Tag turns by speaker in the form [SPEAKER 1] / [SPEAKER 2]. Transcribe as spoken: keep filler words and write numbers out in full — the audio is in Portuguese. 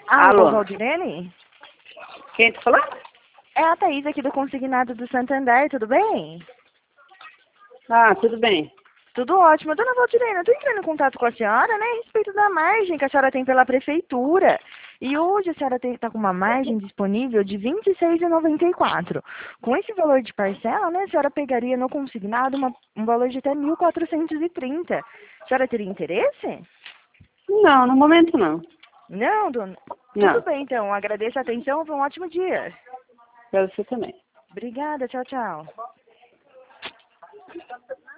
[SPEAKER 1] Alô,
[SPEAKER 2] Alô?
[SPEAKER 1] Valdirene?
[SPEAKER 2] Quem tá falando?
[SPEAKER 1] É a Thaís aqui do Consignado do Santander, tudo bem?
[SPEAKER 2] Ah, tudo bem.
[SPEAKER 1] Tudo ótimo. Dona Valdirene, eu estou entrando em contato com a senhora, né, a respeito da margem que a senhora tem pela prefeitura. E hoje a senhora está com uma margem disponível de vinte e seis reais e noventa e quatro centavos. Com esse valor de parcela, né, a senhora pegaria no consignado uma, um valor de até mil quatrocentos e trinta reais. A senhora teria interesse?
[SPEAKER 2] Não, no momento não.
[SPEAKER 1] Não, dona? Tudo
[SPEAKER 2] Não,
[SPEAKER 1] bem, então. Agradeço a atenção. Foi um ótimo dia.
[SPEAKER 2] pra você também.
[SPEAKER 1] Obrigada. Tchau, tchau.